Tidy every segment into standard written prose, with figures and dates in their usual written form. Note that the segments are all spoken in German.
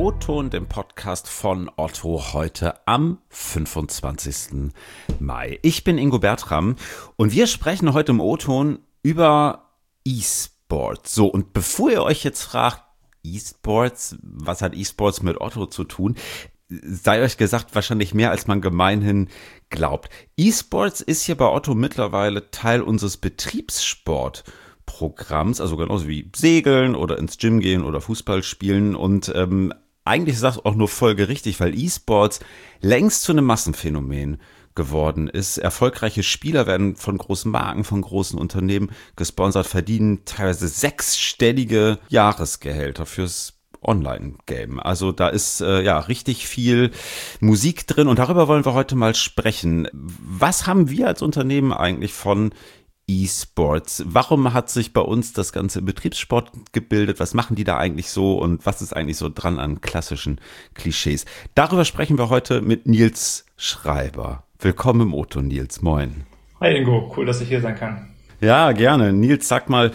O-Ton, dem Podcast von Otto, heute am 25. Mai. Ich bin Ingo Bertram und wir sprechen heute im O-Ton über E-Sports. So, und bevor ihr euch jetzt fragt, E-Sports, was hat E-Sports mit Otto zu tun? Sei euch gesagt, wahrscheinlich mehr, als man gemeinhin glaubt. E-Sports ist hier bei Otto mittlerweile Teil unseres Betriebssportprogramms, also genauso wie Segeln oder ins Gym gehen oder Fußball spielen. Und eigentlich ist das auch nur folgerichtig, weil E-Sports längst zu einem Massenphänomen geworden ist. Erfolgreiche Spieler werden von großen Marken, von großen Unternehmen gesponsert, verdienen teilweise sechsstellige Jahresgehälter fürs Online-Game. Also da ist richtig viel Musik drin und darüber wollen wir heute mal sprechen. Was haben wir als Unternehmen eigentlich von E-Sports? Warum hat sich bei uns das ganze Betriebssport gebildet? Was machen die da eigentlich so und was ist eigentlich so dran an klassischen Klischees? Darüber sprechen wir heute mit Nils Schreiber. Willkommen im O-Ton, Nils. Moin. Hi Ingo, cool, dass ich hier sein kann. Ja, gerne. Nils, sag mal,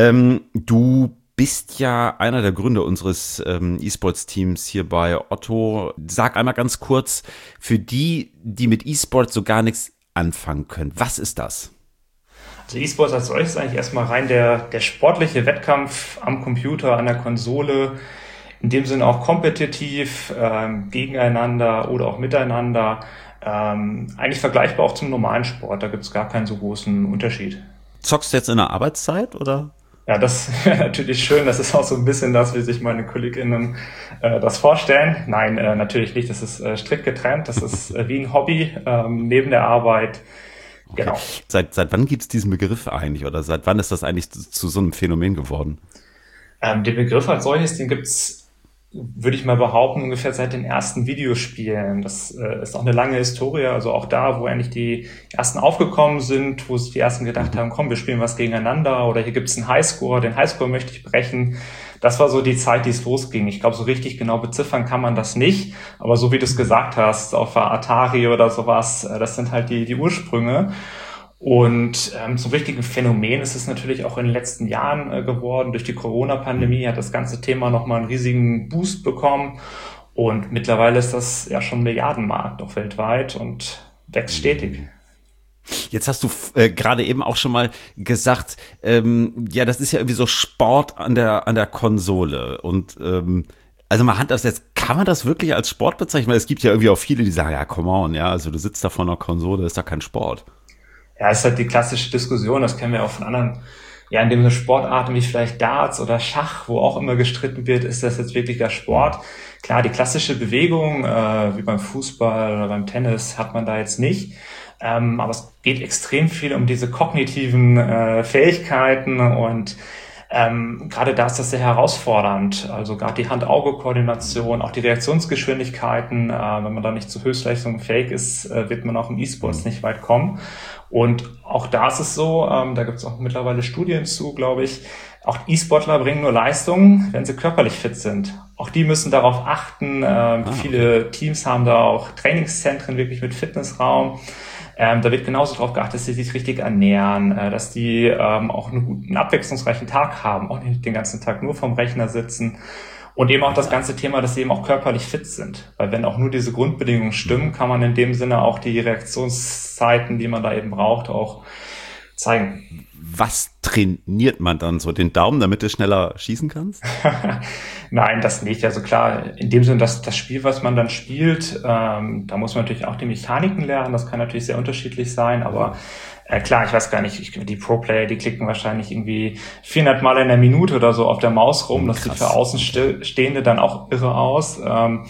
du bist ja einer der Gründer unseres E-Sports-Teams hier bei Otto. Sag einmal ganz kurz, für die mit E-Sports so gar nichts anfangen können, was ist das? Also E-Sports als solches ist eigentlich erstmal rein der sportliche Wettkampf am Computer, an der Konsole, in dem Sinne auch kompetitiv, gegeneinander oder auch miteinander. Eigentlich vergleichbar auch zum normalen Sport, da gibt es gar keinen so großen Unterschied. Zockst du jetzt in der Arbeitszeit oder? Ja, das wäre natürlich schön. Das ist auch so ein bisschen das, wie sich meine KollegInnen das vorstellen. Nein, natürlich nicht. Das ist strikt getrennt. Das ist wie ein Hobby neben der Arbeit. Okay. Genau. Seit wann gibt es diesen Begriff eigentlich oder seit wann ist das eigentlich zu so einem Phänomen geworden? Den Begriff als solches, den gibt's, würde ich mal behaupten, ungefähr seit den ersten Videospielen. Das ist auch eine lange Historie, also auch da, wo eigentlich die ersten aufgekommen sind, wo sich die ersten gedacht haben, komm, wir spielen was gegeneinander oder hier gibt's einen Highscore, den Highscore möchte ich brechen. Das war so die Zeit, die es losging. Ich glaube, so richtig genau beziffern kann man das nicht, aber so wie du es gesagt hast, auf der Atari oder sowas, das sind halt die Ursprünge. Und zum richtigen Phänomen ist es natürlich auch in den letzten Jahren geworden. Durch die Corona-Pandemie hat das ganze Thema nochmal einen riesigen Boost bekommen. Und mittlerweile ist das ja schon ein Milliardenmarkt, auch weltweit, und wächst stetig. Jetzt hast du gerade eben auch schon mal gesagt, ja, das ist ja irgendwie so Sport an der Konsole. Und also mal Hand aufs Herz, kann man das wirklich als Sport bezeichnen? Weil es gibt ja irgendwie auch viele, die sagen, ja, come on, ja, also du sitzt da vor einer Konsole, ist doch kein Sport. Ja, ist halt die klassische Diskussion, das kennen wir auch von anderen, ja, in dem Sportarten wie vielleicht Darts oder Schach, wo auch immer gestritten wird, ist das jetzt wirklich der Sport? Klar, die klassische Bewegung, wie beim Fußball oder beim Tennis, hat man da jetzt nicht. Aber es geht extrem viel um diese kognitiven Fähigkeiten und gerade da ist das sehr herausfordernd. Also gerade die Hand-Auge-Koordination, auch die Reaktionsgeschwindigkeiten. Wenn man da nicht zu höchstleistungsfähig ist, wird man auch im E-Sports nicht weit kommen. Und auch da ist es so, da gibt es auch mittlerweile Studien zu, glaube ich, auch E-Sportler bringen nur Leistung, wenn sie körperlich fit sind. Auch die müssen darauf achten. Viele Teams haben da auch Trainingszentren wirklich mit Fitnessraum. Da wird genauso darauf geachtet, dass sie sich richtig ernähren, dass die auch einen abwechslungsreichen Tag haben, auch nicht den ganzen Tag nur vorm Rechner sitzen. Und eben auch das ganze Thema, dass sie eben auch körperlich fit sind. Weil wenn auch nur diese Grundbedingungen stimmen, kann man in dem Sinne auch die Reaktionszeiten, die man da eben braucht, auch zeigen. Was trainiert man dann so? Den Daumen, damit du schneller schießen kannst? Nein, das nicht. Also klar, in dem Sinne, dass das Spiel, was man dann spielt, da muss man natürlich auch die Mechaniken lernen. Das kann natürlich sehr unterschiedlich sein, aber klar, ich weiß gar nicht, die Pro-Player, die klicken wahrscheinlich irgendwie 400 Mal in der Minute oder so auf der Maus rum. Das sieht für Außenstehende dann auch irre aus. Ob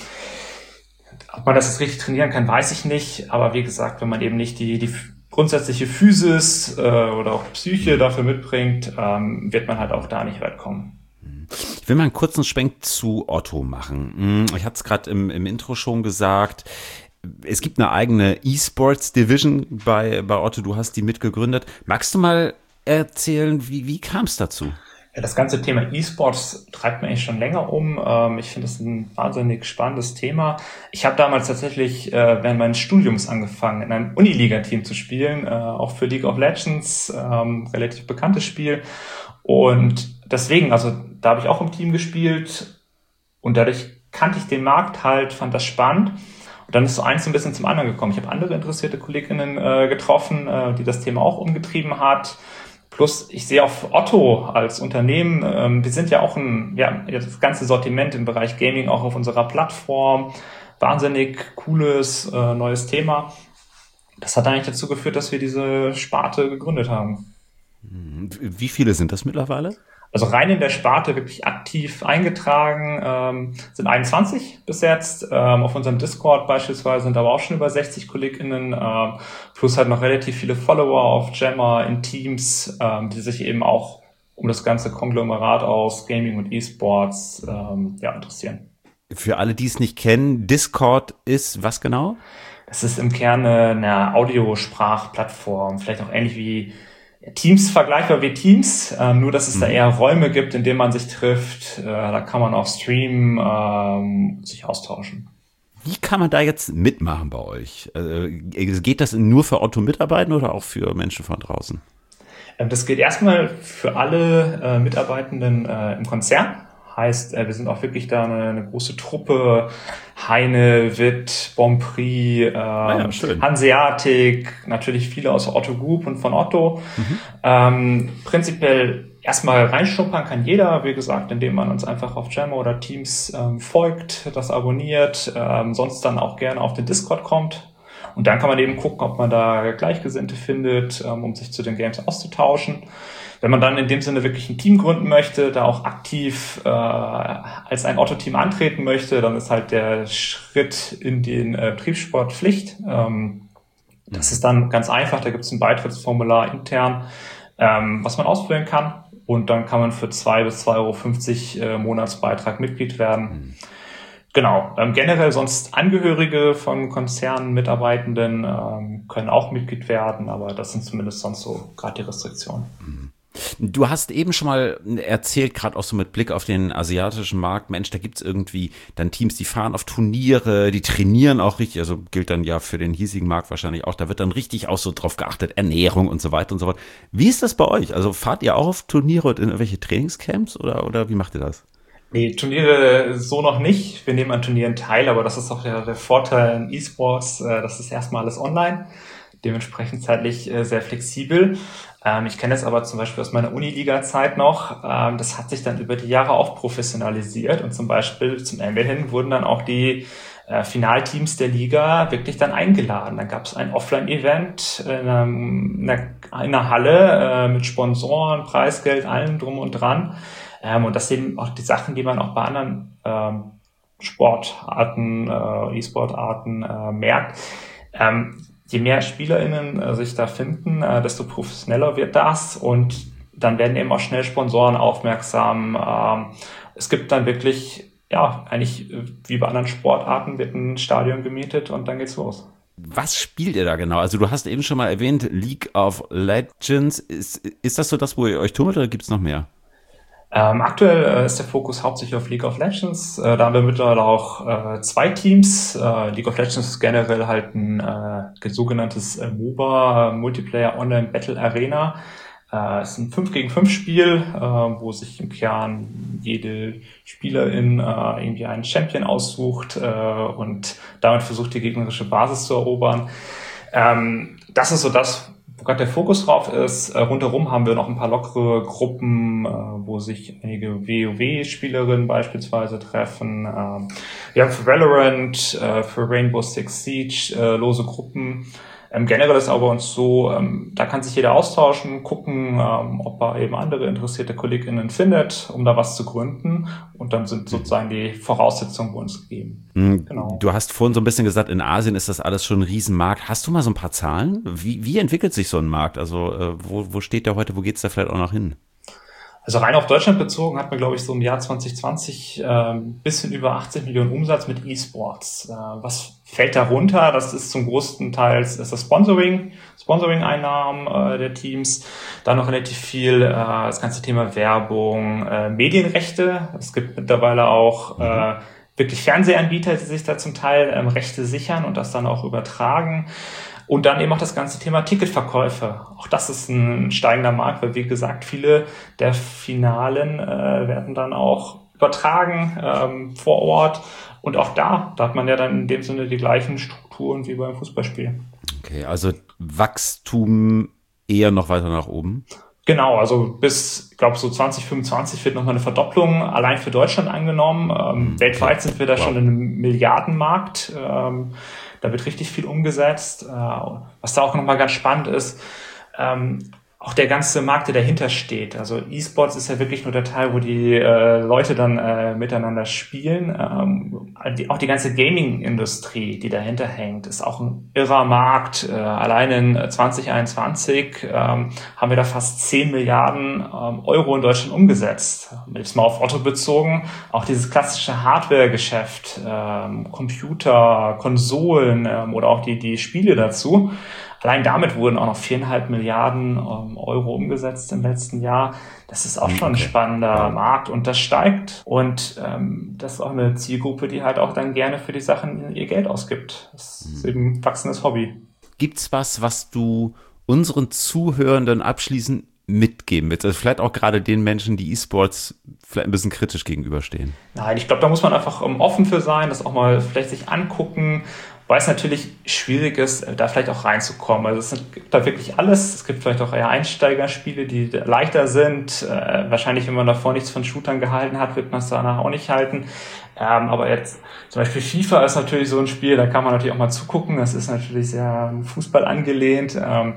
man das jetzt richtig trainieren kann, weiß ich nicht. Aber wie gesagt, wenn man eben nicht die grundsätzliche Physis oder auch Psyche dafür mitbringt, wird man halt auch da nicht weit kommen. Ich will mal einen kurzen Schwenk zu Otto machen. Ich hatte es gerade im Intro schon gesagt. Es gibt eine eigene E-Sports-Division bei Otto. Du hast die mitgegründet. Magst du mal erzählen, wie kam es dazu? Ja, das ganze Thema E-Sports treibt mich eigentlich schon länger um. Ich finde das ein wahnsinnig spannendes Thema. Ich habe damals tatsächlich während meines Studiums angefangen, in einem Uniliga-Team zu spielen, auch für League of Legends, relativ bekanntes Spiel. Und deswegen, also da habe ich auch im Team gespielt und dadurch kannte ich den Markt halt, fand das spannend. Und dann ist so eins ein bisschen zum anderen gekommen. Ich habe andere interessierte Kolleginnen getroffen, die das Thema auch umgetrieben hat. Plus, ich sehe auch Otto als Unternehmen, wir sind ja auch das ganze Sortiment im Bereich Gaming auch auf unserer Plattform. Wahnsinnig cooles, neues Thema. Das hat eigentlich dazu geführt, dass wir diese Sparte gegründet haben. Wie viele sind das mittlerweile? Also rein in der Sparte wirklich aktiv eingetragen sind 21 bis jetzt. Auf unserem Discord beispielsweise sind aber auch schon über 60 KollegInnen, plus halt noch relativ viele Follower auf Jammer in Teams, die sich eben auch um das ganze Konglomerat aus Gaming und E-Sports interessieren. Für alle, die es nicht kennen, Discord ist was genau? Das ist im Kern eine Audiosprachplattform, vielleicht auch ähnlich wie Teams, vergleichbar wie Teams, nur dass es da eher Räume gibt, in denen man sich trifft. Da kann man auch streamen, sich austauschen. Wie kann man da jetzt mitmachen bei euch? Geht das nur für Otto-Mitarbeitende oder auch für Menschen von draußen? Das gilt erstmal für alle Mitarbeitenden im Konzern. Heißt, wir sind auch wirklich da eine große Truppe. Heine, Witt, Bonprix, Hanseatic, natürlich viele aus der Otto Group und von Otto. Prinzipiell erstmal reinschnuppern kann jeder, wie gesagt, indem man uns einfach auf Jammer oder Teams folgt, das abonniert, sonst dann auch gerne auf den Discord kommt. Und dann kann man eben gucken, ob man da Gleichgesinnte findet, um sich zu den Games auszutauschen. Wenn man dann in dem Sinne wirklich ein Team gründen möchte, da auch aktiv als ein Otto-Team antreten möchte, dann ist halt der Schritt in den Betriebssport Pflicht. Das ist dann ganz einfach, da gibt es ein Beitrittsformular intern, was man ausfüllen kann. Und dann kann man für 2 bis 2,50 € Monatsbeitrag Mitglied werden. Genau, generell sonst Angehörige von Konzernen, Mitarbeitenden können auch Mitglied werden, aber das sind zumindest sonst so gerade die Restriktionen. Du hast eben schon mal erzählt, gerade auch so mit Blick auf den asiatischen Markt, Mensch, da gibt's irgendwie dann Teams, die fahren auf Turniere, die trainieren auch richtig, also gilt dann ja für den hiesigen Markt wahrscheinlich auch, da wird dann richtig auch so drauf geachtet, Ernährung und so weiter und so fort. Wie ist das bei euch? Also fahrt ihr auch auf Turniere und in irgendwelche Trainingscamps oder wie macht ihr das? Nee, Turniere so noch nicht. Wir nehmen an Turnieren teil, aber das ist auch der Vorteil in E-Sports. Das ist erstmal alles online, dementsprechend zeitlich sehr flexibel. Ich kenne das aber zum Beispiel aus meiner Uniliga-Zeit noch. Das hat sich dann über die Jahre auch professionalisiert und zum Beispiel zum Ende hin wurden dann auch die Finalteams der Liga wirklich dann eingeladen. Dann gab es ein Offline-Event in einer Halle mit Sponsoren, Preisgeld, allem drum und dran. Und das sind auch die Sachen, die man auch bei anderen Sportarten, E-Sportarten merkt. Je mehr SpielerInnen sich da finden, desto professioneller wird das und dann werden eben auch schnell Sponsoren aufmerksam. Es gibt dann wirklich, ja, eigentlich wie bei anderen Sportarten wird ein Stadion gemietet und dann geht's los. Was spielt ihr da genau? Also du hast eben schon mal erwähnt, League of Legends. Ist das so das, wo ihr euch tummelt oder gibt's noch mehr? Aktuell ist der Fokus hauptsächlich auf League of Legends. Da haben wir mittlerweile auch 2 Teams. League of Legends ist generell halt ein sogenanntes MOBA, Multiplayer Online Battle Arena. Es ist ein 5 gegen 5 Spiel, wo sich im Kern jede Spielerin irgendwie einen Champion aussucht und damit versucht, die gegnerische Basis zu erobern. Das ist so das, wo gerade der Fokus drauf ist. Rundherum haben wir noch ein paar lockere Gruppen, wo sich einige WoW-Spielerinnen beispielsweise treffen. Wir haben für Valorant, für Rainbow Six Siege lose Gruppen. Generell ist aber uns so, da kann sich jeder austauschen, gucken, ob er eben andere interessierte KollegInnen findet, um da was zu gründen. Und dann sind sozusagen die Voraussetzungen bei uns gegeben. Genau. Du hast vorhin so ein bisschen gesagt, in Asien ist das alles schon ein Riesenmarkt. Hast du mal so ein paar Zahlen? Wie entwickelt sich so ein Markt? Also wo steht der heute? Wo geht's da vielleicht auch noch hin? Also rein auf Deutschland bezogen hat man, glaube ich, so im Jahr 2020 ein bisschen über 80 Millionen Umsatz mit E-Sports. Was fällt darunter? Das ist zum größten Teil das Sponsoring-Einnahmen der Teams. Dann noch relativ viel das ganze Thema Werbung, Medienrechte. Es gibt mittlerweile auch wirklich Fernsehanbieter, die sich da zum Teil Rechte sichern und das dann auch übertragen. Und dann eben auch das ganze Thema Ticketverkäufe. Auch das ist ein steigender Markt, weil wie gesagt, viele der Finalen werden dann auch übertragen vor Ort. Und auch da hat man ja dann in dem Sinne die gleichen Strukturen wie beim Fußballspiel. Okay, also Wachstum eher noch weiter nach oben? Genau, also bis, ich glaube, so 2025 wird nochmal eine Verdopplung allein für Deutschland angenommen. Weltweit sind wir da schon in einem Milliardenmarkt. Da wird richtig viel umgesetzt. Was da auch nochmal ganz spannend ist, auch der ganze Markt, der dahinter steht. Also E-Sports ist ja wirklich nur der Teil, wo die Leute dann miteinander spielen. Auch die ganze Gaming-Industrie, die dahinter hängt, ist auch ein irrer Markt. Allein in 2021 haben wir da fast 10 Milliarden Euro in Deutschland umgesetzt. Jetzt mal auf Otto bezogen, auch dieses klassische Hardware-Geschäft, Computer, Konsolen oder auch die Spiele dazu. Allein damit wurden auch noch 4,5 Milliarden Euro umgesetzt im letzten Jahr. Das ist auch schon ein spannender Markt und das steigt. Und das ist auch eine Zielgruppe, die halt auch dann gerne für die Sachen ihr Geld ausgibt. Das ist eben ein wachsendes Hobby. Gibt's was du unseren Zuhörenden abschließend mitgeben willst? Also vielleicht auch gerade den Menschen, die E-Sports vielleicht ein bisschen kritisch gegenüberstehen. Nein, ich glaube, da muss man einfach offen für sein, das auch mal vielleicht sich angucken, weil es natürlich schwierig ist, da vielleicht auch reinzukommen. Also es gibt da wirklich alles. Es gibt vielleicht auch eher Einsteigerspiele, die leichter sind. Wahrscheinlich, wenn man davor nichts von Shootern gehalten hat, wird man es danach auch nicht halten. Aber jetzt zum Beispiel FIFA ist natürlich so ein Spiel, da kann man natürlich auch mal zugucken. Das ist natürlich sehr an Fußball angelehnt.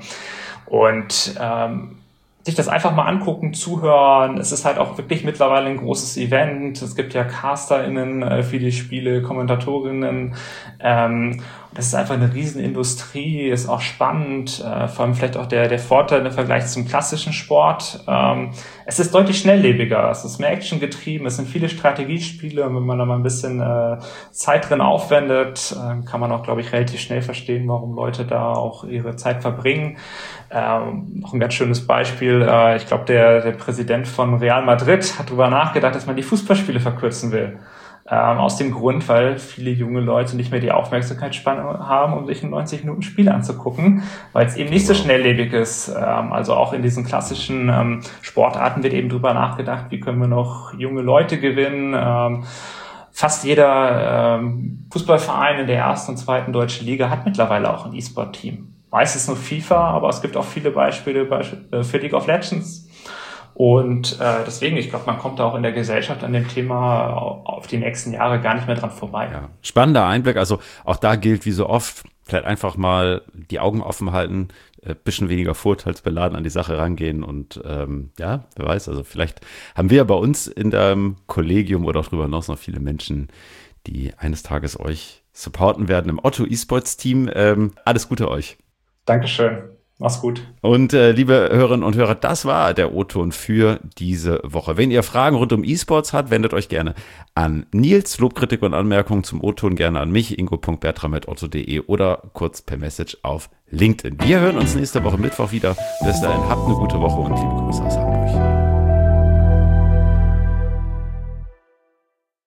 Sich das einfach mal angucken, zuhören. Es ist halt auch wirklich mittlerweile ein großes Event. Es gibt ja CasterInnen für die Spiele, KommentatorInnen. Das ist einfach eine Riesenindustrie, ist auch spannend. Vor allem vielleicht auch der Vorteil im Vergleich zum klassischen Sport. Es ist deutlich schnelllebiger, es ist mehr Action getrieben, es sind viele Strategiespiele. Und wenn man da mal ein bisschen Zeit drin aufwendet, kann man auch, glaube ich, relativ schnell verstehen, warum Leute da auch ihre Zeit verbringen. Noch ein ganz schönes Beispiel. Ich glaube, der Präsident von Real Madrid hat darüber nachgedacht, dass man die Fußballspiele verkürzen will. Aus dem Grund, weil viele junge Leute nicht mehr die Aufmerksamkeitsspanne haben, um sich ein 90-Minuten-Spiel anzugucken, weil es eben nicht so schnelllebig ist. Also auch in diesen klassischen Sportarten wird eben drüber nachgedacht, wie können wir noch junge Leute gewinnen. Fast jeder Fußballverein in der ersten und zweiten deutschen Liga hat mittlerweile auch ein E-Sport-Team. Meistens nur FIFA, aber es gibt auch viele Beispiele für League of Legends. Und deswegen, ich glaube, man kommt da auch in der Gesellschaft an dem Thema auf die nächsten Jahre gar nicht mehr dran vorbei. Ja. Spannender Einblick. Also auch da gilt wie so oft, vielleicht einfach mal die Augen offen halten, bisschen weniger vorurteilsbeladen an die Sache rangehen und wer weiß, also vielleicht haben wir bei uns in dem Kollegium oder auch darüber hinaus noch viele Menschen, die eines Tages euch supporten werden im Otto E-Sports Team. Alles Gute euch. Dankeschön. Mach's gut. Und liebe Hörerinnen und Hörer, das war der O-Ton für diese Woche. Wenn ihr Fragen rund um E-Sports habt, wendet euch gerne an Nils. Lob, Kritik und Anmerkungen zum O-Ton gerne an mich, ingo.bertram@otto.de oder kurz per Message auf LinkedIn. Wir hören uns nächste Woche Mittwoch wieder. Bis dahin, habt eine gute Woche und liebe Grüße aus Hamburg.